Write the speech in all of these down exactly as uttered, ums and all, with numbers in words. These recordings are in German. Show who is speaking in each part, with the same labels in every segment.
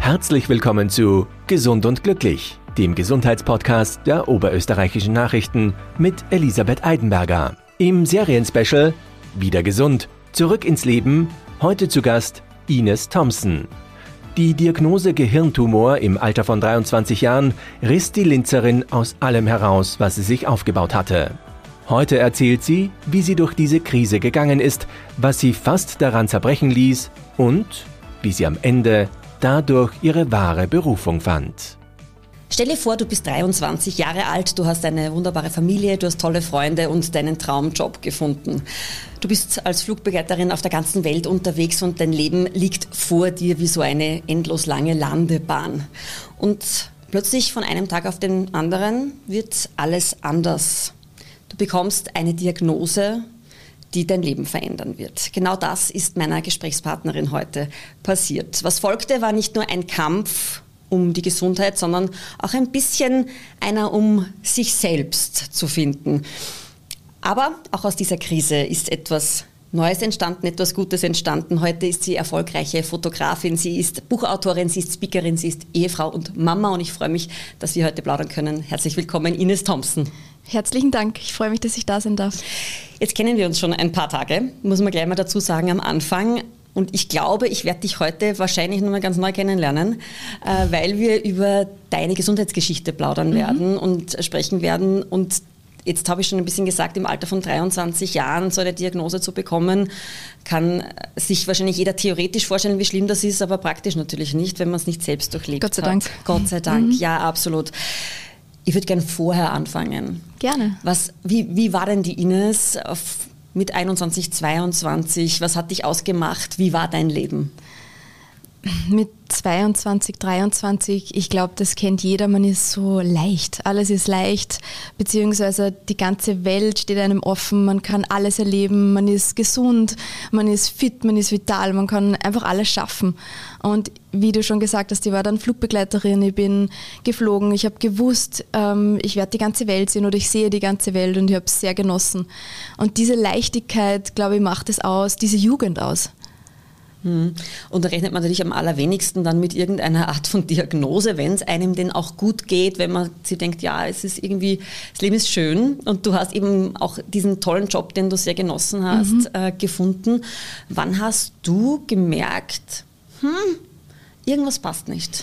Speaker 1: Herzlich willkommen zu Gesund und Glücklich, dem Gesundheitspodcast der Oberösterreichischen Nachrichten mit Elisabeth Eidenberger. Im Serienspecial Wieder gesund, zurück ins Leben, heute zu Gast Ines Thompson. Die Diagnose Gehirntumor im Alter von dreiundzwanzig Jahren riss die Linzerin aus allem heraus, was sie sich aufgebaut hatte. Heute erzählt sie, wie sie durch diese Krise gegangen ist, was sie fast daran zerbrechen ließ und wie sie am Ende dadurch ihre wahre Berufung fand.
Speaker 2: Stell dir vor, du bist dreiundzwanzig Jahre alt, du hast eine wunderbare Familie, du hast tolle Freunde und deinen Traumjob gefunden. Du bist als Flugbegleiterin auf der ganzen Welt unterwegs und dein Leben liegt vor dir wie so eine endlos lange Landebahn. Und plötzlich von einem Tag auf den anderen wird alles anders. Du bekommst eine Diagnose, die dein Leben verändern wird. Genau das ist meiner Gesprächspartnerin heute passiert. Was folgte, war nicht nur ein Kampf um die Gesundheit, sondern auch ein bisschen einer, um sich selbst zu finden. Aber auch aus dieser Krise ist etwas Neues entstanden, etwas Gutes entstanden. Heute ist sie erfolgreiche Fotografin, sie ist Buchautorin, sie ist Speakerin, sie ist Ehefrau und Mama und ich freue mich, dass wir heute plaudern können. Herzlich willkommen, Ines Thompson.
Speaker 3: Herzlichen Dank, ich freue mich, dass ich da sein darf.
Speaker 2: Jetzt kennen wir uns schon ein paar Tage, muss man gleich mal dazu sagen am Anfang. Und ich glaube, ich werde dich heute wahrscheinlich noch mal ganz neu kennenlernen, äh, weil wir über deine Gesundheitsgeschichte plaudern mhm. werden und sprechen werden. Und jetzt habe ich schon ein bisschen gesagt, im Alter von dreiundzwanzig Jahren so eine Diagnose zu bekommen, kann sich wahrscheinlich jeder theoretisch vorstellen, wie schlimm das ist, aber praktisch natürlich nicht, wenn man es nicht selbst durchlebt hat.
Speaker 3: Gott sei Dank.
Speaker 2: Gott sei Dank,
Speaker 3: mhm.
Speaker 2: ja, absolut. Ich würde gerne vorher anfangen.
Speaker 3: Gerne.
Speaker 2: Was, wie, wie war denn die Ines auf, mit einundzwanzig, zweiundzwanzig? Was hat dich ausgemacht? Wie war dein Leben?
Speaker 3: Mit zweiundzwanzig, dreiundzwanzig, ich glaube, das kennt jeder, man ist so leicht. Alles ist leicht, beziehungsweise die ganze Welt steht einem offen, man kann alles erleben, man ist gesund, man ist fit, man ist vital, man kann einfach alles schaffen. Und wie du schon gesagt hast, ich war dann Flugbegleiterin, ich bin geflogen, ich habe gewusst, ähm, ich werde die ganze Welt sehen oder ich sehe die ganze Welt und ich habe es sehr genossen. Und diese Leichtigkeit, glaube ich, macht es aus, diese Jugend aus.
Speaker 2: Und da rechnet man natürlich am allerwenigsten dann mit irgendeiner Art von Diagnose, wenn es einem denn auch gut geht, wenn man sich denkt, ja, es ist irgendwie, das Leben ist schön und du hast eben auch diesen tollen Job, den du sehr genossen hast, mhm. äh, gefunden. Wann hast du gemerkt, hm, irgendwas passt nicht?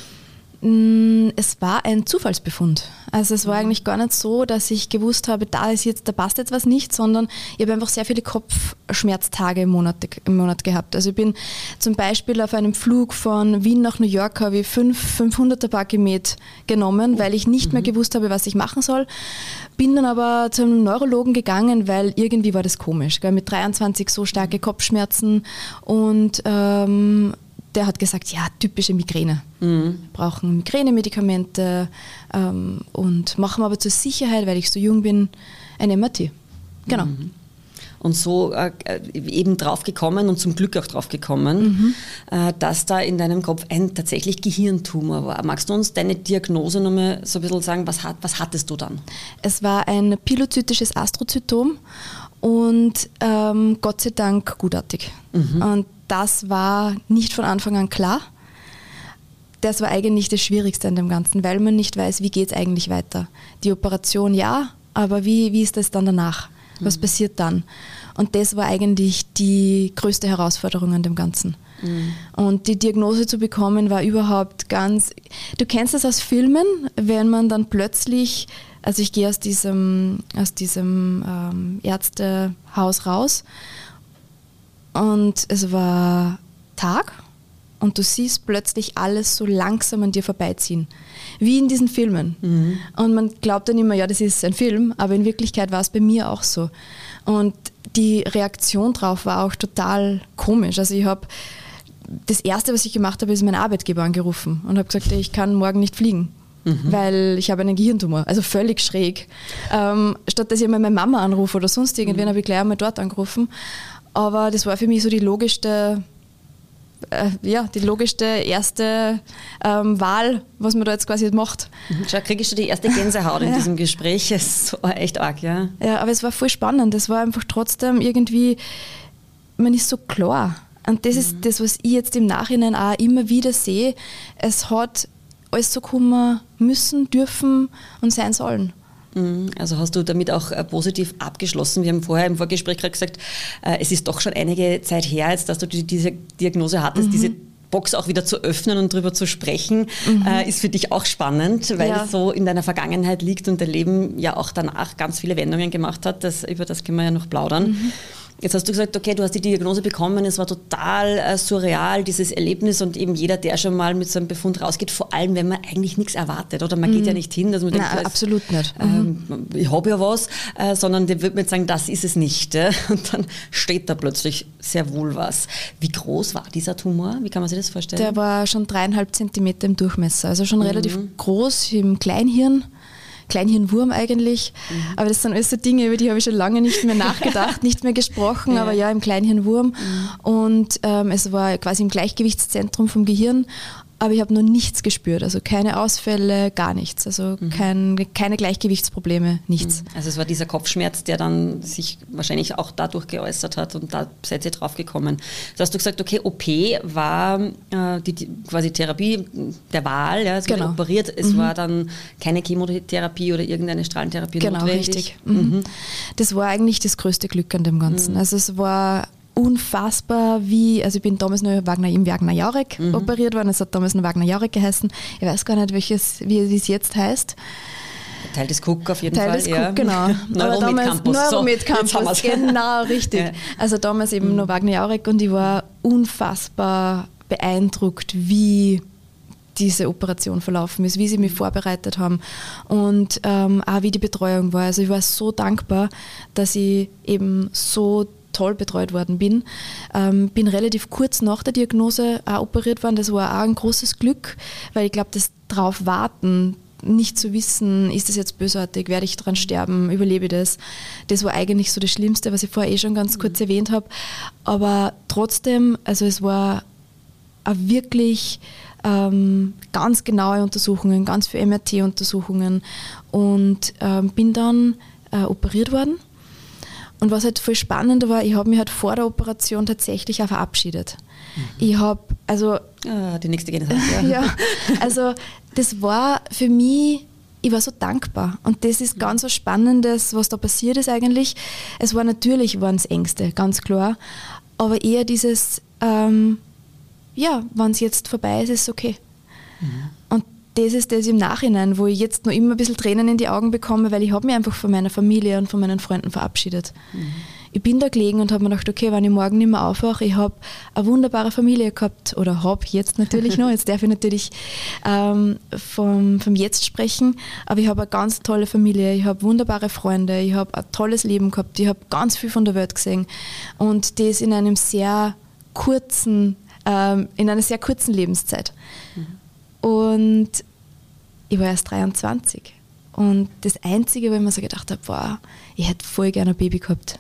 Speaker 3: Es war ein Zufallsbefund. Also es war eigentlich gar nicht so, dass ich gewusst habe, da ist jetzt, da passt jetzt was nicht, sondern ich habe einfach sehr viele Kopfschmerztage im Monat, im Monat gehabt. Also ich bin zum Beispiel auf einem Flug von Wien nach New York habe ich fünf fünfhunderter Parkimet genommen, weil ich nicht mehr gewusst habe, was ich machen soll. Bin dann aber zu einem Neurologen gegangen, weil irgendwie war das komisch. Gell? Mit dreiundzwanzig so starke Kopfschmerzen und ähm, der hat gesagt, ja, typische Migräne. Mhm. Wir brauchen Migränemedikamente ähm, und machen aber zur Sicherheit, weil ich so jung bin, ein M R T. Genau.
Speaker 2: Mhm. Und so äh, eben drauf gekommen und zum Glück auch drauf gekommen, mhm. äh, dass da in deinem Kopf ein tatsächlich Gehirntumor war. Magst du uns deine Diagnose nochmal so ein bisschen sagen, was, hat, was hattest du dann?
Speaker 3: Es war ein pilozytisches Astrozytom und ähm, Gott sei Dank gutartig. Mhm. Und das war nicht von Anfang an klar. Das war eigentlich das Schwierigste an dem Ganzen, weil man nicht weiß, wie geht es eigentlich weiter. Die Operation ja, aber wie, wie ist das dann danach? Was mhm. passiert dann? Und das war eigentlich die größte Herausforderung an dem Ganzen. Mhm. Und die Diagnose zu bekommen war überhaupt ganz... Du kennst das aus Filmen, wenn man dann plötzlich... Also ich gehe aus diesem, aus diesem ähm, Ärztehaus raus und es war Tag und du siehst plötzlich alles so langsam an dir vorbeiziehen. Wie in diesen Filmen. Mhm. Und man glaubt dann immer, ja, das ist ein Film, aber in Wirklichkeit war es bei mir auch so. Und die Reaktion drauf war auch total komisch. Also ich habe, das Erste, was ich gemacht habe, ist meinen Arbeitgeber angerufen und habe gesagt, ich kann morgen nicht fliegen. Mhm. Weil ich habe einen Gehirntumor, also völlig schräg. Ähm, statt dass ich mal meine Mama anrufe oder sonst irgendwen, mhm. habe ich gleich einmal dort angerufen. Aber das war für mich so die logischste, äh, ja, die logischste erste ähm, Wahl, was man da jetzt quasi macht.
Speaker 2: Mhm. Schau, kriegst du die erste Gänsehaut in ja. diesem Gespräch. Es war echt arg, ja.
Speaker 3: Ja, aber es war voll spannend. Es war einfach trotzdem irgendwie, man ist so klar. Und das mhm. ist das, was ich jetzt im Nachhinein auch immer wieder sehe. Es hat alles so kommen müssen, dürfen und sein sollen.
Speaker 2: Also hast du damit auch äh, positiv abgeschlossen? Wir haben vorher im Vorgespräch gerade gesagt, äh, es ist doch schon einige Zeit her, jetzt, dass du die, diese Diagnose hattest, mhm. diese Box auch wieder zu öffnen und darüber zu sprechen, mhm. äh, ist für dich auch spannend, weil ja. es so in deiner Vergangenheit liegt und dein Leben ja auch danach ganz viele Wendungen gemacht hat. Das, über das können wir ja noch plaudern. Mhm. Jetzt hast du gesagt, okay, du hast die Diagnose bekommen, es war total äh, surreal, dieses Erlebnis, und eben jeder, der schon mal mit so einem Befund rausgeht, vor allem, wenn man eigentlich nichts erwartet oder man mhm. geht ja nicht hin, dass man denkt,
Speaker 3: Nein, absolut nicht.
Speaker 2: Ähm, ich habe ja was, äh, sondern der wird mir jetzt sagen, das ist es nicht. Äh, und dann steht da plötzlich sehr wohl was. Wie groß war dieser Tumor? Wie kann man sich das vorstellen?
Speaker 3: Der war schon dreieinhalb Zentimeter im Durchmesser, also schon mhm. relativ groß im Kleinhirn. Kleinhirnwurm eigentlich, mhm. aber das sind alles so Dinge, über die habe ich schon lange nicht mehr nachgedacht, nicht mehr gesprochen, ja. aber ja, im Kleinhirnwurm mhm. und ähm, es war quasi im Gleichgewichtszentrum vom Gehirn, aber ich habe noch nichts gespürt, also keine Ausfälle, gar nichts, also mhm. kein, keine Gleichgewichtsprobleme, nichts.
Speaker 2: Also es war dieser Kopfschmerz, der dann sich wahrscheinlich auch dadurch geäußert hat, und da seid ihr drauf gekommen. Da hast du gesagt, okay, O P war äh, die, die quasi Therapie der Wahl, ja, es genau. wurde operiert, es mhm. war dann keine Chemotherapie oder irgendeine Strahlentherapie
Speaker 3: genau,
Speaker 2: notwendig.
Speaker 3: Genau, richtig. Mhm. Mhm. Das war eigentlich das größte Glück an dem Ganzen. Mhm. Also es war unfassbar, wie, also ich bin damals noch Wagner, im Wagner-Jarek mhm. operiert worden, es hat damals noch Wagner-Jarek geheißen, ich weiß gar nicht, welches, wie es jetzt heißt.
Speaker 2: Teil des Cook auf jeden
Speaker 3: Teil
Speaker 2: Fall.
Speaker 3: Teil des Cook, genau. Neuromed Campus. Neuromed Campus,
Speaker 2: so,
Speaker 3: genau, richtig. Ja. Also damals eben mhm. noch Wagner-Jarek, und ich war unfassbar beeindruckt, wie diese Operation verlaufen ist, wie sie mich vorbereitet haben und ähm, auch wie die Betreuung war. Also ich war so dankbar, dass ich eben so toll betreut worden bin. Ähm, bin relativ kurz nach der Diagnose auch operiert worden. Das war auch ein großes Glück, weil ich glaube, das drauf warten, nicht zu wissen, ist das jetzt bösartig, werde ich daran sterben, überlebe ich das. Das war eigentlich so das Schlimmste, was ich vorher eh schon ganz kurz erwähnt habe. Aber trotzdem, also es war auch wirklich ähm, ganz genaue Untersuchungen, ganz viele M R T-Untersuchungen, und ähm, bin dann äh, operiert worden. Und was halt voll spannend war, ich habe mich halt vor der Operation tatsächlich auch verabschiedet. Mhm. Ich habe, also...
Speaker 2: Ah, die nächste Generation.
Speaker 3: Ja, also das war für mich, ich war so dankbar. Und das ist ganz was Spannendes, was da passiert ist eigentlich. Es war natürlich, waren es Ängste, ganz klar. Aber eher dieses, ähm, ja, wenn es jetzt vorbei ist, ist es okay. Mhm. Und das ist das im Nachhinein, wo ich jetzt noch immer ein bisschen Tränen in die Augen bekomme, weil ich habe mich einfach von meiner Familie und von meinen Freunden verabschiedet. Mhm. Ich bin da gelegen und habe mir gedacht, okay, wenn ich morgen nicht mehr aufwache, ich habe eine wunderbare Familie gehabt, oder habe jetzt natürlich noch, jetzt darf ich natürlich ähm, vom, vom Jetzt sprechen, aber ich habe eine ganz tolle Familie, ich habe wunderbare Freunde, ich habe ein tolles Leben gehabt, ich habe ganz viel von der Welt gesehen, und das in einem sehr kurzen, ähm, in einer sehr kurzen Lebenszeit. Mhm. Und ich war erst dreiundzwanzig. Und das Einzige, wo ich mir so gedacht habe, wow, ich hätte voll gerne ein Baby gehabt.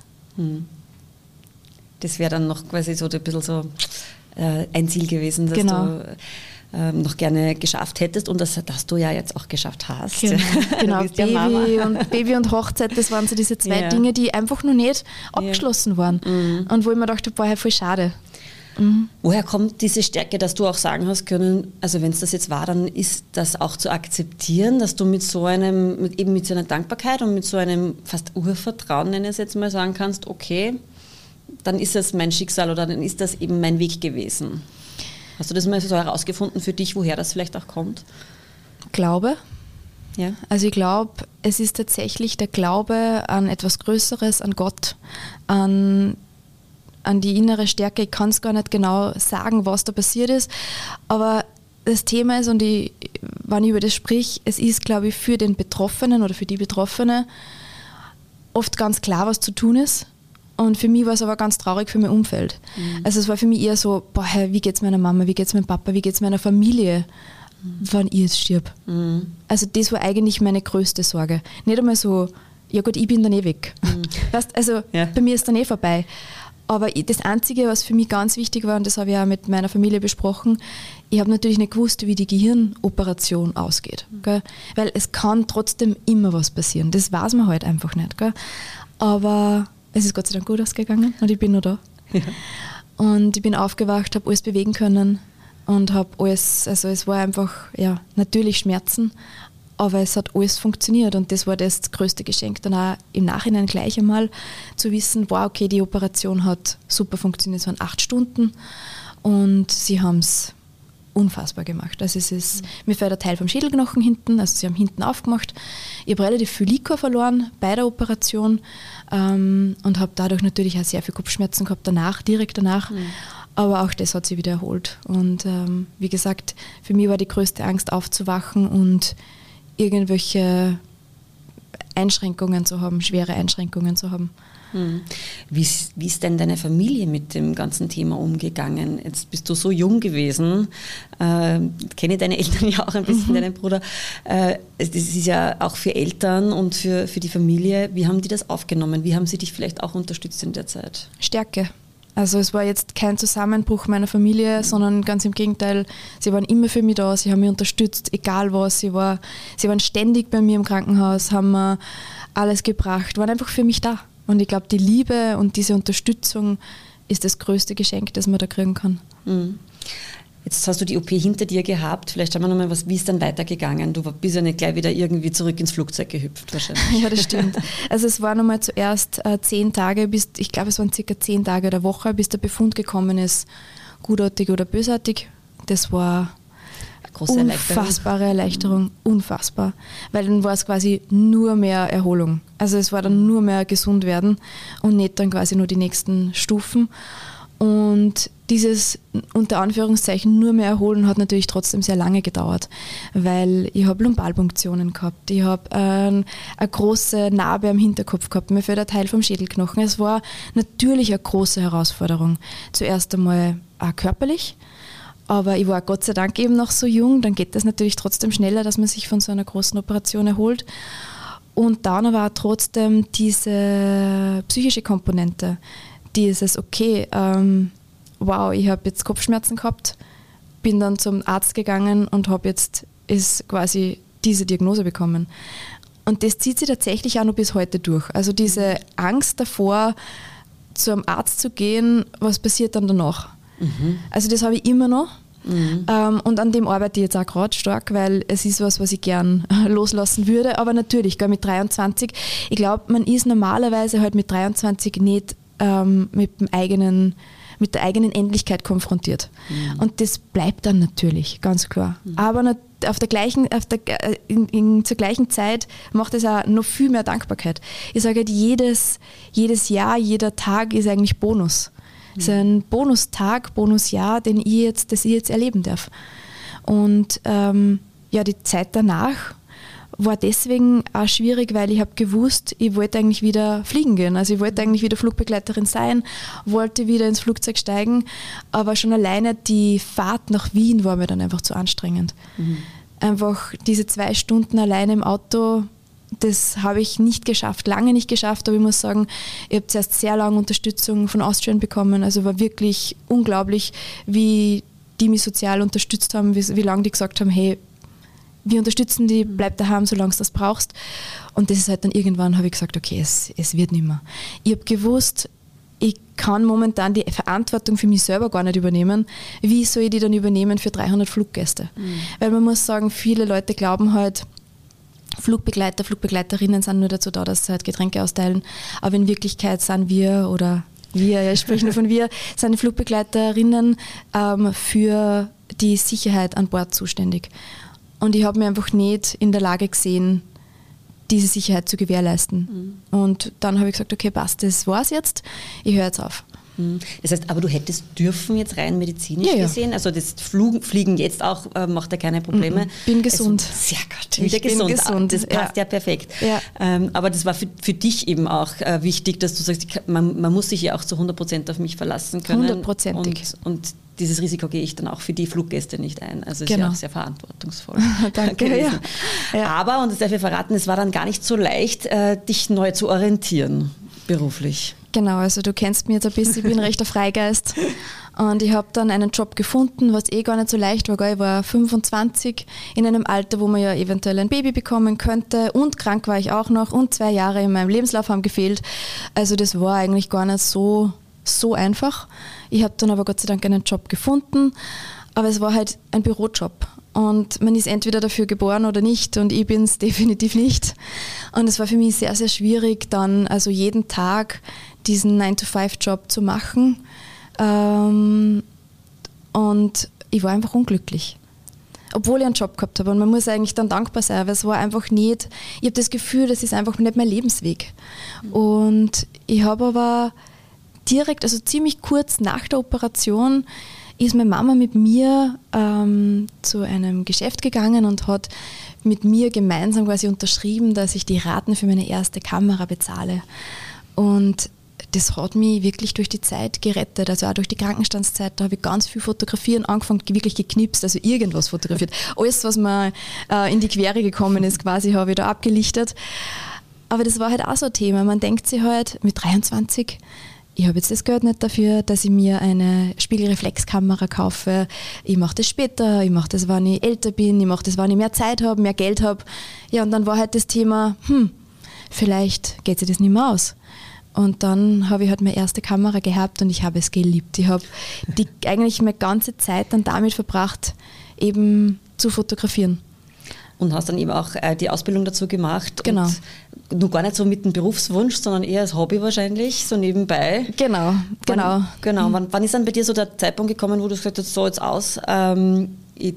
Speaker 2: Das wäre dann noch quasi so ein bisschen so äh, ein Ziel gewesen, das
Speaker 3: genau.
Speaker 2: du ähm, noch gerne geschafft hättest, und das, das du ja jetzt auch geschafft hast.
Speaker 3: Genau, genau. Baby, und, Baby und Hochzeit, das waren so diese zwei ja. Dinge, die einfach noch nicht abgeschlossen ja. waren. Mhm. Und wo ich mir dachte, boah, voll schade. Mhm.
Speaker 2: Woher kommt diese Stärke, dass du auch sagen hast können, also wenn es das jetzt war, dann ist das auch zu akzeptieren, dass du mit so einem, mit, eben mit so einer Dankbarkeit und mit so einem fast Urvertrauen, nenne ich es jetzt mal, sagen kannst, okay, dann ist das mein Schicksal oder dann ist das eben mein Weg gewesen. Hast du das mal so herausgefunden für dich, woher das vielleicht auch kommt?
Speaker 3: Glaube.
Speaker 2: Ja.
Speaker 3: Also ich glaube, es ist tatsächlich der Glaube an etwas Größeres, an Gott, an an die innere Stärke. Ich kann es gar nicht genau sagen, was da passiert ist, aber das Thema ist, und ich, wenn ich über das sprich, es ist, glaube ich, für den Betroffenen oder für die Betroffene oft ganz klar, was zu tun ist, und für mich war es aber ganz traurig für mein Umfeld. Mhm. Also es war für mich eher so, boah, wie geht es meiner Mama, wie geht es meinem Papa, wie geht es meiner Familie, mhm. wenn ich jetzt stirb. Mhm. Also das war eigentlich meine größte Sorge. Nicht einmal so, ja gut, ich bin dann eh weg. Mhm. Weißt, also ja. bei mir ist dann eh vorbei. Aber das Einzige, was für mich ganz wichtig war, und das habe ich auch mit meiner Familie besprochen, ich habe natürlich nicht gewusst, wie die Gehirnoperation ausgeht. Gell? Weil es kann trotzdem immer was passieren. Das weiß man halt einfach nicht. Gell? Aber es ist Gott sei Dank gut ausgegangen und ich bin noch da. Ja. Und ich bin aufgewacht, habe alles bewegen können und habe alles, also es war einfach, ja, natürlich Schmerzen, aber es hat alles funktioniert und das war das größte Geschenk. Dann auch im Nachhinein gleich einmal zu wissen, wow, okay, die Operation hat super funktioniert, es waren acht Stunden und sie haben es unfassbar gemacht. Also es ist, mhm. mir fällt ein Teil vom Schädelknochen hinten, also sie haben hinten aufgemacht. Ich habe relativ viel Liquor verloren bei der Operation ähm, und habe dadurch natürlich auch sehr viel Kopfschmerzen gehabt danach, direkt danach. Mhm. Aber auch das hat sich wieder erholt. Und ähm, wie gesagt, für mich war die größte Angst aufzuwachen und irgendwelche Einschränkungen zu haben, schwere Einschränkungen zu haben.
Speaker 2: Hm. Wie, ist, wie ist denn deine Familie mit dem ganzen Thema umgegangen? Jetzt bist du so jung gewesen, äh, kenne deine Eltern ja auch ein bisschen, mhm. deinen Bruder. Äh, das ist ja auch für Eltern und für, für die Familie. Wie haben die das aufgenommen? Wie haben sie dich vielleicht auch unterstützt in der Zeit?
Speaker 3: Stärke. Also es war jetzt kein Zusammenbruch meiner Familie, mhm. sondern ganz im Gegenteil, sie waren immer für mich da, sie haben mich unterstützt, egal was. Sie, war, sie waren ständig bei mir im Krankenhaus, haben mir alles gebracht, waren einfach für mich da. Und ich glaube, die Liebe und diese Unterstützung ist das größte Geschenk, das man da kriegen kann.
Speaker 2: Mhm. Jetzt hast du die O P hinter dir gehabt. Vielleicht schauen wir nochmal, was, wie ist dann weitergegangen? Du bist ja nicht gleich wieder irgendwie zurück ins Flugzeug gehüpft wahrscheinlich.
Speaker 3: Ja, das stimmt. Also es war nochmal zuerst äh, zehn Tage, bis, ich glaube es waren circa zehn Tage der Woche, bis der Befund gekommen ist, gutartig oder bösartig. Das war große unfassbare Erleichterung, mhm. unfassbar. Weil dann war es quasi nur mehr Erholung. Also es war dann nur mehr gesund werden und nicht dann quasi nur die nächsten Stufen. Und dieses unter Anführungszeichen nur mehr erholen hat natürlich trotzdem sehr lange gedauert, weil ich habe Lumbalpunktionen gehabt, ich habe äh, eine große Narbe am Hinterkopf gehabt, mir fehlt ein Teil vom Schädelknochen. Es war natürlich eine große Herausforderung. Zuerst einmal auch körperlich, aber ich war Gott sei Dank eben noch so jung, dann geht das natürlich trotzdem schneller, dass man sich von so einer großen Operation erholt. Und dann aber auch trotzdem diese psychische Komponente, dieses, okay, ähm, wow, ich habe jetzt Kopfschmerzen gehabt, bin dann zum Arzt gegangen und habe jetzt ist quasi diese Diagnose bekommen. Und das zieht sich tatsächlich auch noch bis heute durch. Also diese Angst davor, zum Arzt zu gehen, was passiert dann danach? Mhm. Also das habe ich immer noch. Mhm. Ähm, und an dem arbeite ich jetzt auch gerade stark, weil es ist was, was ich gern loslassen würde. Aber natürlich, gell, mit dreiundzwanzig, ich glaube, man ist normalerweise halt mit dreiundzwanzig nicht ähm, mit dem eigenen, mit der eigenen Endlichkeit konfrontiert. Mhm. Und das bleibt dann natürlich, ganz klar. Mhm. Aber nat- auf der gleichen, auf der, in, in, zur gleichen Zeit macht es auch noch viel mehr Dankbarkeit. Ich sage halt, jedes, jedes Jahr, jeder Tag ist eigentlich Bonus. Es ist ein Bonustag, Bonusjahr, den ich jetzt, das ich jetzt erleben darf. Und ähm, ja, die Zeit danach war deswegen auch schwierig, weil ich habe gewusst, ich wollte eigentlich wieder fliegen gehen. Also ich wollte eigentlich wieder Flugbegleiterin sein, wollte wieder ins Flugzeug steigen, aber schon alleine die Fahrt nach Wien war mir dann einfach zu anstrengend. Mhm. Einfach diese zwei Stunden alleine im Auto, das habe ich nicht geschafft, lange nicht geschafft, aber ich muss sagen, ich habe zuerst sehr lange Unterstützung von Austrian bekommen, also war wirklich unglaublich, wie die mich sozial unterstützt haben, wie, wie lange die gesagt haben, hey, wir unterstützen die, bleib daheim, solange du das brauchst. Und das ist halt dann irgendwann, habe ich gesagt, okay, es, es wird nicht mehr. Ich habe gewusst, ich kann momentan die Verantwortung für mich selber gar nicht übernehmen. Wie soll ich die dann übernehmen für dreihundert Fluggäste? Mhm. Weil man muss sagen, viele Leute glauben halt, Flugbegleiter, Flugbegleiterinnen sind nur dazu da, dass sie halt Getränke austeilen. Aber in Wirklichkeit sind wir, oder wir, ja, ich spreche nur von wir, sind die Flugbegleiterinnen ähm, für die Sicherheit an Bord zuständig. Und ich habe mich einfach nicht in der Lage gesehen, diese Sicherheit zu gewährleisten. Mhm. Und dann habe ich gesagt, okay, passt, das war's jetzt, ich höre jetzt auf.
Speaker 2: Das heißt, aber du hättest dürfen jetzt rein medizinisch
Speaker 3: ja, ja.
Speaker 2: gesehen, also das Flug, Fliegen jetzt auch äh, macht ja keine Probleme.
Speaker 3: Mhm. Bin gesund.
Speaker 2: Also, sehr gut,
Speaker 3: wieder
Speaker 2: ich gesund.
Speaker 3: Bin gesund.
Speaker 2: Das passt ja, ja perfekt.
Speaker 3: Ja.
Speaker 2: Ähm, aber das war für, für dich eben auch äh, wichtig, dass du sagst, man, man muss sich ja auch zu hundert Prozent auf mich verlassen können.
Speaker 3: Hundertprozentig.
Speaker 2: Und, und dieses Risiko gehe ich dann auch für die Fluggäste nicht ein. Also ist
Speaker 3: genau.
Speaker 2: ja auch sehr verantwortungsvoll.
Speaker 3: Danke. Ja.
Speaker 2: Ja. Aber, und das darf ich verraten, es war dann gar nicht so leicht, äh, dich neu zu orientieren, beruflich.
Speaker 3: Genau, also du kennst mich jetzt ein bisschen, ich bin recht ein Freigeist und ich habe dann einen Job gefunden, was eh gar nicht so leicht war. Ich war fünfundzwanzig, in einem Alter, wo man ja eventuell ein Baby bekommen könnte, und krank war ich auch noch und zwei Jahre in meinem Lebenslauf haben gefehlt. Also das war eigentlich gar nicht so, so einfach. Ich habe dann aber Gott sei Dank einen Job gefunden, aber es war halt ein Bürojob. Und man ist entweder dafür geboren oder nicht und ich bin es definitiv nicht. Und es war für mich sehr, sehr schwierig, dann also jeden Tag diesen nine to five Job zu machen. Ähm, und ich war einfach unglücklich. Obwohl ich einen Job gehabt habe. Und man muss eigentlich dann dankbar sein, weil es war einfach nicht, ich habe das Gefühl, das ist einfach nicht mein Lebensweg. Und ich habe aber direkt, also ziemlich kurz nach der Operation, ist meine Mama mit mir ähm, zu einem Geschäft gegangen und hat mit mir gemeinsam quasi unterschrieben, dass ich die Raten für meine erste Kamera bezahle. Und das hat mich wirklich durch die Zeit gerettet, also auch durch die Krankenstandszeit. Da habe ich ganz viel fotografieren angefangen, wirklich geknipst, also irgendwas fotografiert. Alles, was mir äh, in die Quere gekommen ist, quasi, habe ich da abgelichtet. Aber das war halt auch so ein Thema. Man denkt sich halt mit dreiundzwanzig, ich habe jetzt das Geld nicht dafür, dass ich mir eine Spiegelreflexkamera kaufe. Ich mache das später, ich mache das, wenn ich älter bin, ich mache das, wenn ich mehr Zeit habe, mehr Geld habe. Ja, und dann war halt das Thema, hm, vielleicht geht sich das nicht mehr aus. Und dann habe ich halt meine erste Kamera gehabt und ich habe es geliebt. Ich habe die, eigentlich meine ganze Zeit dann damit verbracht, eben zu fotografieren.
Speaker 2: Und hast dann eben auch äh, die Ausbildung dazu gemacht.
Speaker 3: Genau.
Speaker 2: Und nur gar nicht so mit dem Berufswunsch, sondern eher als Hobby wahrscheinlich, so nebenbei.
Speaker 3: Genau, genau.
Speaker 2: Wann, genau. Wann, wann ist dann bei dir so der Zeitpunkt gekommen, wo du gesagt hast, so jetzt aus, ähm, ich,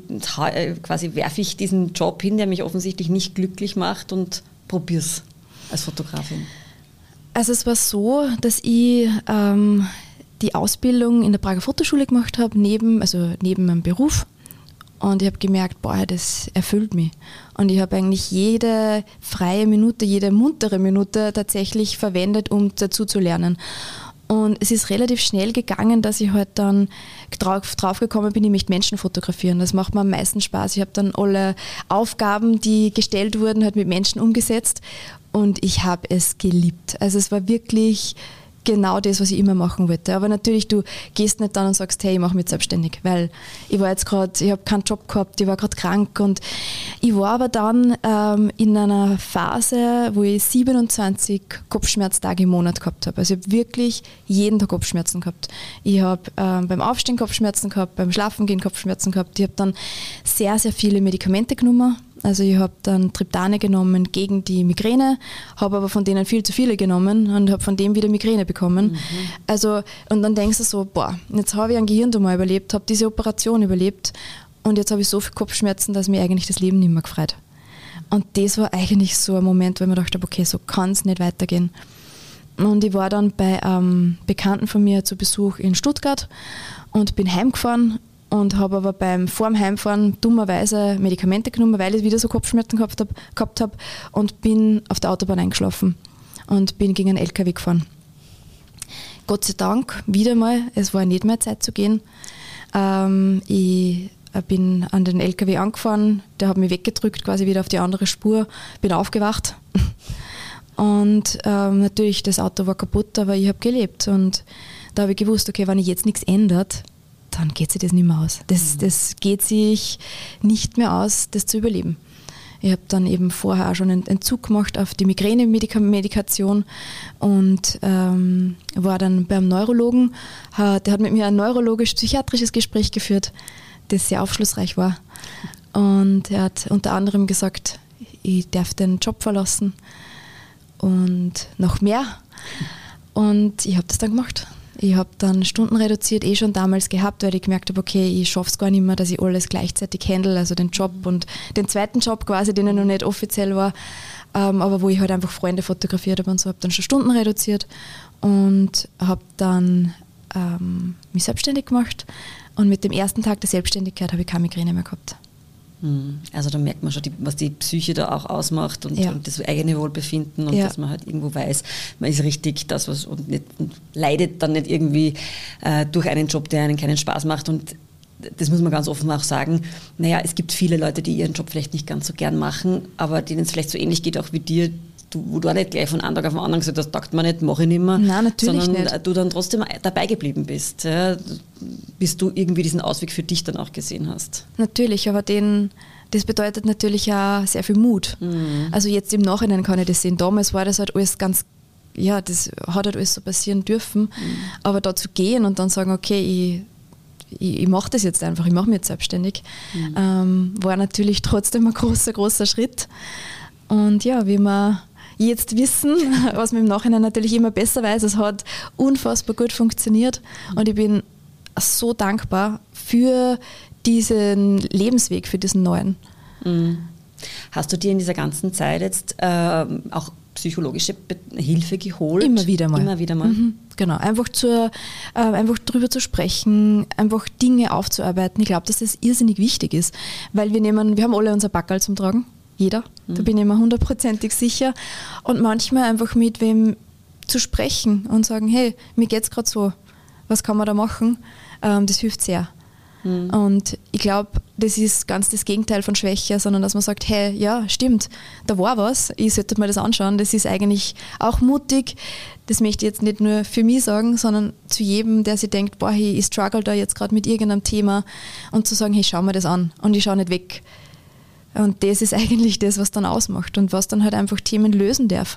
Speaker 2: quasi werfe ich diesen Job hin, der mich offensichtlich nicht glücklich macht und probier's als Fotografin?
Speaker 3: Also es war so, dass ich ähm, die Ausbildung in der Prager Fotoschule gemacht habe, neben, also neben meinem Beruf. Und ich habe gemerkt, boah, das erfüllt mich. Und ich habe eigentlich jede freie Minute, jede muntere Minute tatsächlich verwendet, um dazu zu lernen. Und es ist relativ schnell gegangen, dass ich halt dann drauf, drauf gekommen bin, ich möchte Menschen fotografieren. Das macht mir am meisten Spaß. Ich habe dann alle Aufgaben, die gestellt wurden, halt mit Menschen umgesetzt. Und ich habe es geliebt. Also es war wirklich genau das, was ich immer machen wollte. Aber natürlich, du gehst nicht dann und sagst, hey, ich mache mich jetzt selbstständig, weil ich war jetzt gerade, ich habe keinen Job gehabt, ich war gerade krank und ich war aber dann ähm, in einer Phase, wo ich siebenundzwanzig Kopfschmerztage im Monat gehabt habe. Also ich habe wirklich jeden Tag Kopfschmerzen gehabt. Ich habe ähm, beim Aufstehen Kopfschmerzen gehabt, beim Schlafengehen Kopfschmerzen gehabt. Ich habe dann sehr, sehr viele Medikamente genommen. Also ich habe dann Triptane genommen gegen die Migräne, habe aber von denen viel zu viele genommen und habe von dem wieder Migräne bekommen. Mhm. Also, und dann denkst du so, boah, jetzt habe ich einen Gehirntumor überlebt, habe diese Operation überlebt und jetzt habe ich so viel Kopfschmerzen, dass mir eigentlich das Leben nicht mehr gefreut. Und das war eigentlich so ein Moment, wo ich mir dachte, okay, so kann es nicht weitergehen. Und ich war dann bei einem Bekannten von mir zu Besuch in Stuttgart und bin heimgefahren und habe aber beim vorm Heimfahren dummerweise Medikamente genommen, weil ich wieder so Kopfschmerzen gehabt habe gehabt hab und bin auf der Autobahn eingeschlafen und bin gegen einen L K W gefahren. Gott sei Dank, wieder mal, es war nicht mehr Zeit zu gehen. Ähm, ich bin an den L K W angefahren, der hat mich weggedrückt, quasi wieder auf die andere Spur, bin aufgewacht und ähm, natürlich, das Auto war kaputt, aber ich habe gelebt und da habe ich gewusst, okay, wenn ich jetzt nichts ändert, dann geht sich das nicht mehr aus. Das, das geht sich nicht mehr aus, das zu überleben. Ich habe dann eben vorher auch schon einen Entzug gemacht auf die Migräne-Medikation und ähm, war dann beim Neurologen. Der hat mit mir ein neurologisch-psychiatrisches Gespräch geführt, das sehr aufschlussreich war. Und er hat unter anderem gesagt, ich darf den Job verlassen und noch mehr. Und ich habe das dann gemacht. Ich habe dann Stunden reduziert, eh schon damals gehabt, weil ich gemerkt habe, okay, ich schaffe es gar nicht mehr, dass ich alles gleichzeitig handle, also den Job und den zweiten Job quasi, den ich noch nicht offiziell war, ähm, aber wo ich halt einfach Freunde fotografiert habe und so, habe dann schon Stunden reduziert und habe dann ähm, mich selbstständig gemacht und mit dem ersten Tag der Selbstständigkeit habe ich keine Migräne mehr gehabt.
Speaker 2: Also da merkt man schon, die, was die Psyche da auch ausmacht und,
Speaker 3: ja.
Speaker 2: und das eigene Wohlbefinden und ja. dass man halt irgendwo weiß, man ist richtig das, was und, nicht, und leidet dann nicht irgendwie äh, durch einen Job, der einen keinen Spaß macht. Und das muss man ganz offen auch sagen, naja, es gibt viele Leute, die ihren Job vielleicht nicht ganz so gern machen, aber denen es vielleicht so ähnlich geht auch wie dir, du, wo du auch nicht gleich von einem Tag auf den anderen gesagt hast, das taugt man nicht, mache ich nicht mehr.
Speaker 3: Nein, natürlich
Speaker 2: sondern
Speaker 3: nicht.
Speaker 2: du dann trotzdem dabei geblieben bist, ja, bis du irgendwie diesen Ausweg für dich dann auch gesehen hast.
Speaker 3: Natürlich, aber den, das bedeutet natürlich auch sehr viel Mut. Mhm. Also jetzt im Nachhinein kann ich das sehen. Damals war das halt alles ganz ja, das hat halt alles so passieren dürfen. Mhm. Aber da zu gehen und dann sagen, okay, ich, ich, ich mache das jetzt einfach, ich mache mich jetzt selbstständig, mhm. ähm, war natürlich trotzdem ein großer, großer Schritt. Und ja, wie wir jetzt wissen, was man im Nachhinein natürlich immer besser weiß, es hat unfassbar gut funktioniert. Mhm. Und ich bin so dankbar für diesen Lebensweg, für diesen neuen.
Speaker 2: Mhm. Hast du dir in dieser ganzen Zeit jetzt äh, auch psychologische Be- Hilfe geholt?
Speaker 3: Immer wieder mal.
Speaker 2: Immer wieder mal.
Speaker 3: Mhm, genau, einfach, zur, äh, einfach drüber zu sprechen, einfach Dinge aufzuarbeiten. Ich glaube, dass das irrsinnig wichtig ist, weil wir nehmen, wir haben alle unser Packerl zum Tragen, jeder, mhm. da bin ich mir hundertprozentig sicher. Und manchmal einfach mit wem zu sprechen und sagen, hey, mir geht es gerade so, was kann man da machen? Ähm, das hilft sehr. Mhm. Und ich glaube, das ist ganz das Gegenteil von Schwäche, sondern dass man sagt, hey, ja, stimmt, da war was, ich sollte mir das anschauen. Das ist eigentlich auch mutig. Das möchte ich jetzt nicht nur für mich sagen, sondern zu jedem, der sich denkt, boah, ich, ich struggle da jetzt gerade mit irgendeinem Thema, und zu sagen, hey, schau mir das an und ich schaue nicht weg. Und das ist eigentlich das, was dann ausmacht und was dann halt einfach Themen lösen darf.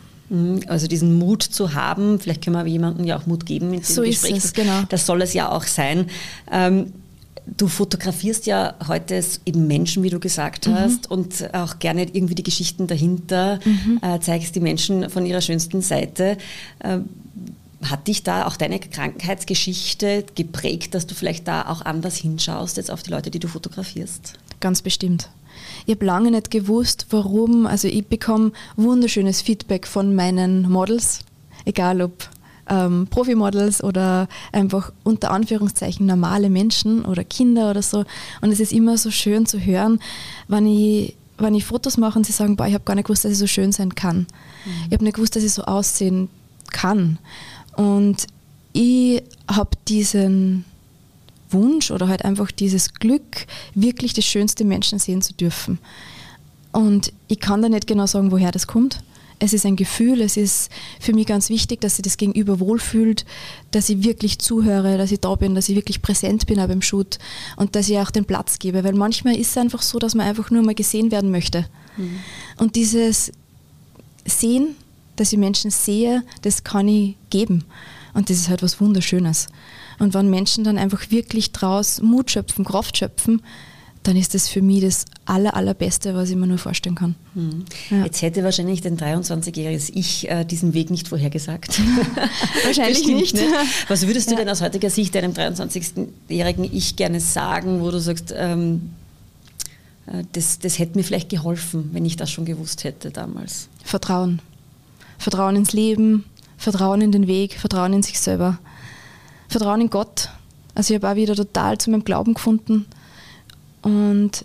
Speaker 2: Also diesen Mut zu haben, vielleicht können wir jemandem ja auch Mut geben in diesem
Speaker 3: so
Speaker 2: Gespräch.
Speaker 3: Ist es, genau.
Speaker 2: Das soll es ja auch sein. Ähm, Du fotografierst ja heute eben Menschen, wie du gesagt hast, mhm. und auch gerne irgendwie die Geschichten dahinter, mhm. äh, zeigst die Menschen von ihrer schönsten Seite. Äh, hat dich da auch deine Krankheitsgeschichte geprägt, dass du vielleicht da auch anders hinschaust jetzt auf die Leute, die du fotografierst?
Speaker 3: Ganz bestimmt. Ich habe lange nicht gewusst, warum. Also ich bekomme wunderschönes Feedback von meinen Models, egal ob Ähm, Profimodels oder einfach unter Anführungszeichen normale Menschen oder Kinder oder so. Und es ist immer so schön zu hören, wenn ich, wenn ich Fotos mache und sie sagen, boah, ich habe gar nicht gewusst, dass ich so schön sein kann. Mhm. Ich habe nicht gewusst, dass ich so aussehen kann. Und ich habe diesen Wunsch oder halt einfach dieses Glück, wirklich das schönste Menschen sehen zu dürfen. Und ich kann da nicht genau sagen, woher das kommt. Es ist ein Gefühl, es ist für mich ganz wichtig, dass sich das Gegenüber wohlfühlt, dass ich wirklich zuhöre, dass ich da bin, dass ich wirklich präsent bin auch beim Shoot und dass ich auch den Platz gebe, weil manchmal ist es einfach so, dass man einfach nur mal gesehen werden möchte. Mhm. Und dieses Sehen, dass ich Menschen sehe, das kann ich geben. Und das ist halt was Wunderschönes. Und wenn Menschen dann einfach wirklich draus Mut schöpfen, Kraft schöpfen, dann ist das für mich das aller, allerbeste, was ich mir nur vorstellen kann.
Speaker 2: Hm. Ja. Jetzt hätte wahrscheinlich dein dreiundzwanzigjähriges Ich äh, diesen Weg nicht vorhergesagt.
Speaker 3: Wahrscheinlich nicht.
Speaker 2: nicht. Was würdest du ja. denn aus heutiger Sicht deinem dreiundzwanzigjährigen Ich gerne sagen, wo du sagst, ähm, äh, das, das hätte mir vielleicht geholfen, wenn ich das schon gewusst hätte damals?
Speaker 3: Vertrauen. Vertrauen ins Leben, Vertrauen in den Weg, Vertrauen in sich selber. Vertrauen in Gott. Also ich habe auch wieder total zu meinem Glauben gefunden. Und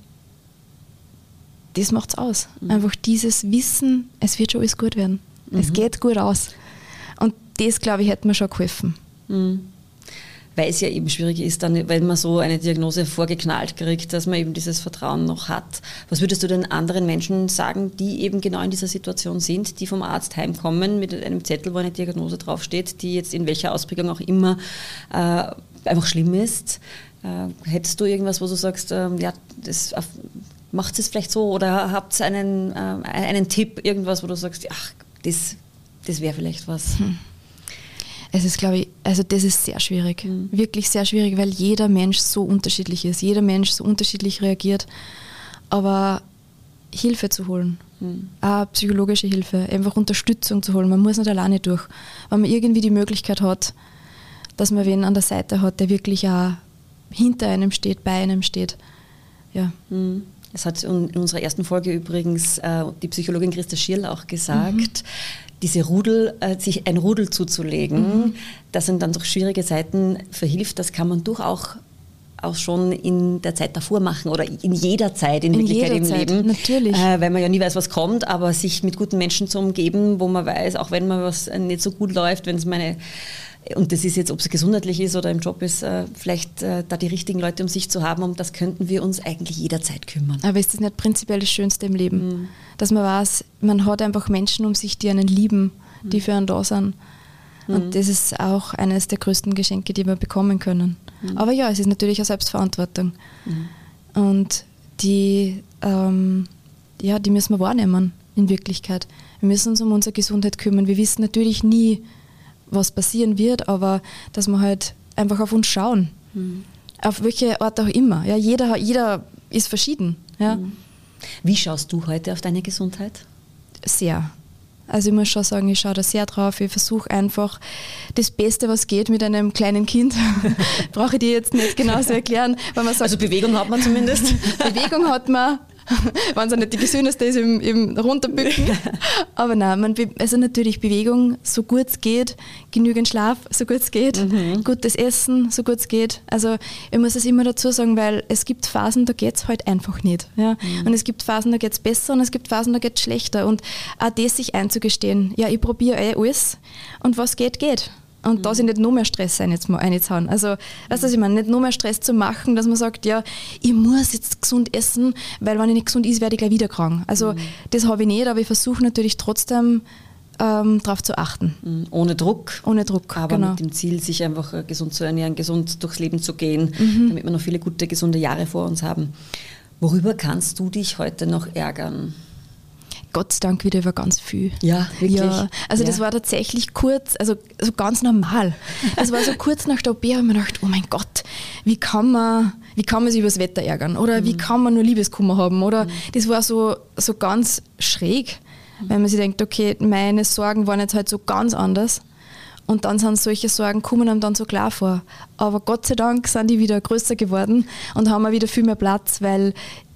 Speaker 3: das macht es aus. Mhm. Einfach dieses Wissen, es wird schon alles gut werden. Mhm. Es geht gut aus. Und das, glaube ich, hätte mir schon geholfen.
Speaker 2: Mhm. Weil es ja eben schwierig ist, dann, wenn man so eine Diagnose vorgeknallt kriegt, dass man eben dieses Vertrauen noch hat. Was würdest du denn anderen Menschen sagen, die eben genau in dieser Situation sind, die vom Arzt heimkommen mit einem Zettel, wo eine Diagnose draufsteht, die jetzt in welcher Ausprägung auch immer äh, einfach schlimm ist? Äh, hättest du irgendwas, wo du sagst, äh, ja, das äh, macht es vielleicht so, oder habt ihr einen, äh, einen Tipp, irgendwas, wo du sagst, ach, das, das wäre vielleicht was?
Speaker 3: Hm. Es ist, glaube ich, also das ist sehr schwierig, mhm. wirklich sehr schwierig, weil jeder Mensch so unterschiedlich ist, jeder Mensch so unterschiedlich reagiert. Aber Hilfe zu holen, mhm. auch psychologische Hilfe, einfach Unterstützung zu holen, man muss nicht alleine durch. Wenn man irgendwie die Möglichkeit hat, dass man wen an der Seite hat, der wirklich auch hinter einem steht, bei einem steht. Ja.
Speaker 2: Mhm. Es hat in unserer ersten Folge übrigens äh, die Psychologin Christa Schierl auch gesagt, mhm. diese Rudel, äh, sich ein Rudel zuzulegen, mhm. das sind dann durch schwierige Zeiten verhilft, das kann man durchaus auch schon in der Zeit davor machen oder in jeder Zeit in, in Wirklichkeit im
Speaker 3: Zeit,
Speaker 2: Leben.
Speaker 3: Natürlich.
Speaker 2: Äh, weil man ja nie weiß, was kommt, aber sich mit guten Menschen zu umgeben, wo man weiß, auch wenn man was nicht so gut läuft, wenn es meine, und das ist jetzt, ob es gesundheitlich ist oder im Job ist, äh, vielleicht äh, da die richtigen Leute um sich zu haben, um das könnten wir uns eigentlich jederzeit kümmern.
Speaker 3: Aber ist das nicht prinzipiell das Schönste im Leben? Mhm. Dass man weiß, man hat einfach Menschen um sich, die einen lieben, die mhm. für einen da sind. Und mhm. das ist auch eines der größten Geschenke, die wir bekommen können. Mhm. Aber ja, es ist natürlich auch Selbstverantwortung. Mhm. Und die, ähm, ja, die müssen wir wahrnehmen in Wirklichkeit. Wir müssen uns um unsere Gesundheit kümmern. Wir wissen natürlich nie, was passieren wird, aber dass wir halt einfach auf uns schauen. Mhm. Auf welche Art auch immer. Ja, jeder, jeder ist verschieden. Ja. Mhm.
Speaker 2: Wie schaust du heute auf deine Gesundheit?
Speaker 3: Sehr. Also ich muss schon sagen, ich schaue da sehr drauf. Ich versuche einfach das Beste, was geht mit einem kleinen Kind. Brauche ich dir jetzt nicht genauso erklären. Weil man sagt,
Speaker 2: also Bewegung hat man zumindest.
Speaker 3: Bewegung hat man. Wenn es auch nicht die gesündeste ist, im, im Runterbücken. Aber nein, man, also natürlich Bewegung, so gut es geht, genügend Schlaf, so gut es geht, mhm. gutes Essen, so gut es geht. Also ich muss es immer dazu sagen, weil es gibt Phasen, da geht es halt einfach nicht. Ja? Mhm. Und es gibt Phasen, da geht es besser und es gibt Phasen, da geht es schlechter. Und auch das sich einzugestehen, ja, ich probiere eh alles und was geht, geht. Und mhm. da sich nicht noch mehr Stress einzuhauen. Also, weißt du, was ich meine? Nicht noch mehr Stress zu machen, dass man sagt, ja, ich muss jetzt gesund essen, weil wenn ich nicht gesund ist, werde ich gleich wieder krank. Also, mhm. das habe ich nicht, aber ich versuche natürlich trotzdem ähm, darauf zu achten.
Speaker 2: Mhm. Ohne Druck.
Speaker 3: Ohne Druck,
Speaker 2: aber
Speaker 3: genau.
Speaker 2: mit dem Ziel, sich einfach gesund zu ernähren, gesund durchs Leben zu gehen,
Speaker 3: mhm.
Speaker 2: damit wir noch viele gute, gesunde Jahre vor uns haben. Worüber kannst du dich heute noch ärgern?
Speaker 3: Gott sei Dank wieder über ganz viel.
Speaker 2: Ja, wirklich?
Speaker 3: Ja, also
Speaker 2: ja.
Speaker 3: das war tatsächlich kurz, also so ganz normal. Es war so kurz nach der O P, habe ich mir gedacht, oh mein Gott, wie kann man, wie kann man sich über das Wetter ärgern? Oder mhm. wie kann man nur Liebeskummer haben? Oder mhm. das war so, so ganz schräg, mhm. wenn man sich denkt, okay, meine Sorgen waren jetzt halt so ganz anders. Und dann sind solche Sorgen, kommen einem dann so klar vor. Aber Gott sei Dank sind die wieder größer geworden und haben auch wieder viel mehr Platz, weil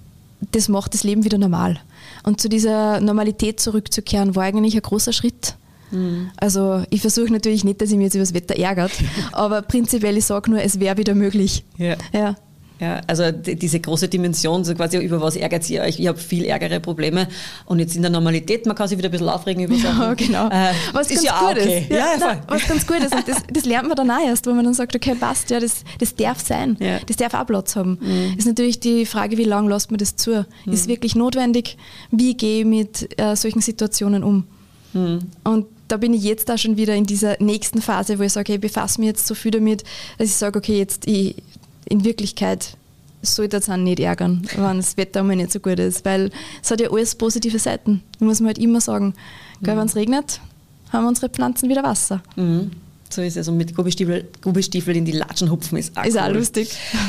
Speaker 3: das macht das Leben wieder normal. Und zu dieser Normalität zurückzukehren, war eigentlich ein großer Schritt. Mhm. Also ich versuche natürlich nicht, dass ich mich jetzt über das Wetter ärgert, aber prinzipiell, ich sage nur, es wäre wieder möglich.
Speaker 2: Ja.
Speaker 3: Ja.
Speaker 2: Ja, also die, diese große Dimension, so quasi über was ärgert ihr euch? Ich habe viel ärgere Probleme und jetzt in der Normalität, man kann sich wieder ein bisschen aufregen über Sachen.
Speaker 3: Ja, genau.
Speaker 2: Äh,
Speaker 3: was
Speaker 2: ist
Speaker 3: ganz
Speaker 2: ja
Speaker 3: gut
Speaker 2: okay.
Speaker 3: ist. Ja,
Speaker 2: ja,
Speaker 3: nein, was ganz gut ist. Und das, das lernt man dann auch erst, wo man dann sagt, okay, passt, ja, das, das darf sein. Ja. Das darf auch Platz haben. Mhm. Ist natürlich die Frage, wie lange lässt man das zu? Mhm. Ist wirklich notwendig? Wie gehe ich mit äh, solchen Situationen um? Mhm. Und da bin ich jetzt auch schon wieder in dieser nächsten Phase, wo ich sage, okay, ich befasse mich jetzt so viel damit, dass ich sage, okay, jetzt ich, in Wirklichkeit sollte es auch nicht ärgern, wenn das Wetter mal nicht so gut ist, weil es hat ja alles positive Seiten. Da muss man halt immer sagen, mhm. wenn es regnet, haben unsere Pflanzen wieder Wasser.
Speaker 2: Mhm. So ist es. Und mit Gummistiefel, Gummistiefel in die Latschen hupfen ist auch
Speaker 3: Ist
Speaker 2: cool.
Speaker 3: auch lustig.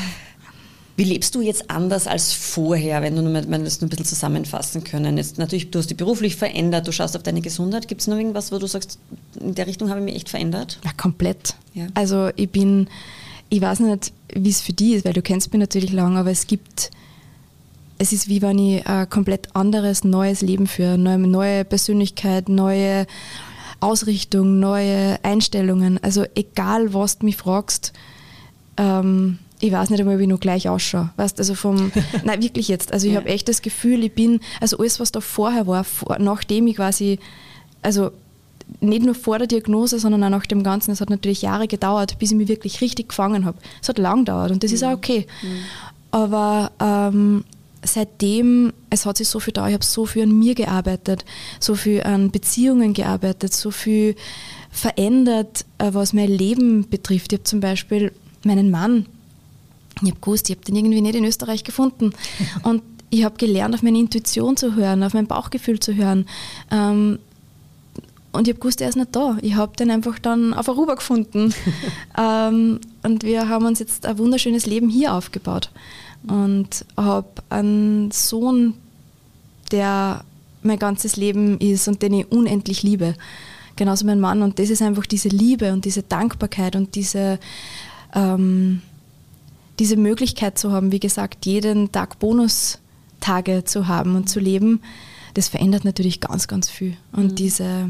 Speaker 2: Wie lebst du jetzt anders als vorher, wenn du wenn wir das nur ein bisschen zusammenfassen können? Jetzt natürlich, du hast dich beruflich verändert, du schaust auf deine Gesundheit. Gibt es noch irgendwas, wo du sagst, in der Richtung habe ich mich echt verändert?
Speaker 3: Ja, komplett.
Speaker 2: Ja.
Speaker 3: Also ich bin, ich weiß nicht, wie es für dich ist, weil du kennst mich natürlich lang, aber es gibt, es ist wie wenn ich ein komplett anderes, neues Leben führe, neue, neue Persönlichkeit, neue Ausrichtung, neue Einstellungen. Also egal, was du mich fragst, ähm, ich weiß nicht einmal, wie ich noch gleich ausschaue. Weißt, also vom, nein, wirklich jetzt. Also ich ja. habe echt das Gefühl, ich bin, also alles, was da vorher war, vor, nachdem ich quasi, also nicht nur vor der Diagnose, sondern auch nach dem Ganzen. Es hat natürlich Jahre gedauert, bis ich mich wirklich richtig gefangen habe. Es hat lang gedauert und das mhm. ist auch okay. Mhm. Aber ähm, seitdem, es hat sich so viel da, ich habe so viel an mir gearbeitet, so viel an Beziehungen gearbeitet, so viel verändert, äh, was mein Leben betrifft. Ich habe zum Beispiel meinen Mann, ich habe gewusst, ich habe den irgendwie nicht in Österreich gefunden. Und ich habe gelernt, auf meine Intuition zu hören, auf mein Bauchgefühl zu hören. Ähm, Und ich habe gewusst, er ist nicht da. Ich habe den einfach dann auf Aruba gefunden. ähm, und wir haben uns jetzt ein wunderschönes Leben hier aufgebaut. Und habe einen Sohn, der mein ganzes Leben ist und den ich unendlich liebe. Genauso mein Mann. Und das ist einfach diese Liebe und diese Dankbarkeit und diese, ähm, diese Möglichkeit zu haben, wie gesagt, jeden Tag Bonustage zu haben und zu leben. Das verändert natürlich ganz, ganz viel. Und mhm. diese...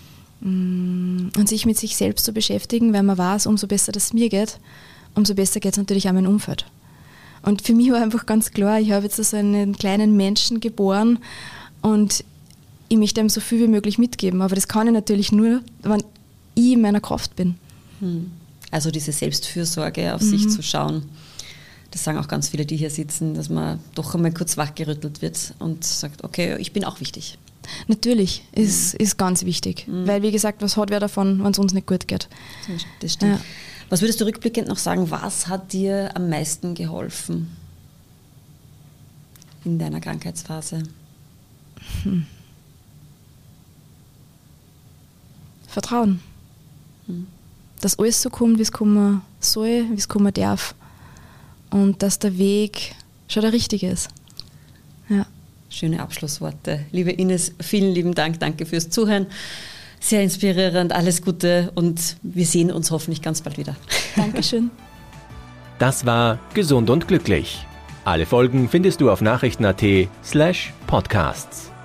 Speaker 3: Und sich mit sich selbst zu beschäftigen, weil man weiß, umso besser das mir geht, umso besser geht es natürlich auch meinem Umfeld. Und für mich war einfach ganz klar, ich habe jetzt so einen kleinen Menschen geboren und ich möchte ihm so viel wie möglich mitgeben. Aber das kann ich natürlich nur, wenn ich in meiner Kraft bin.
Speaker 2: Also diese Selbstfürsorge, auf mhm. sich zu schauen. Das sagen auch ganz viele, die hier sitzen, dass man doch einmal kurz wachgerüttelt wird und sagt, okay, ich bin auch wichtig.
Speaker 3: Natürlich, ist, mhm. ist ganz wichtig. Mhm. Weil, wie gesagt, was hat wer davon, wenn es uns nicht gut geht?
Speaker 2: Das stimmt. Ja. Was würdest du rückblickend noch sagen, was hat dir am meisten geholfen in deiner Krankheitsphase?
Speaker 3: Hm. Vertrauen. Mhm. Dass alles so kommt, wie es kommen soll, wie es kommen darf. Und dass der Weg schon der richtige ist. Ja.
Speaker 2: Schöne Abschlussworte. Liebe Ines, vielen lieben Dank. Danke fürs Zuhören. Sehr inspirierend, alles Gute und wir sehen uns hoffentlich ganz bald wieder.
Speaker 3: Dankeschön.
Speaker 1: Das war Gesund und Glücklich. Alle Folgen findest du auf nachrichten punkt at slash podcasts.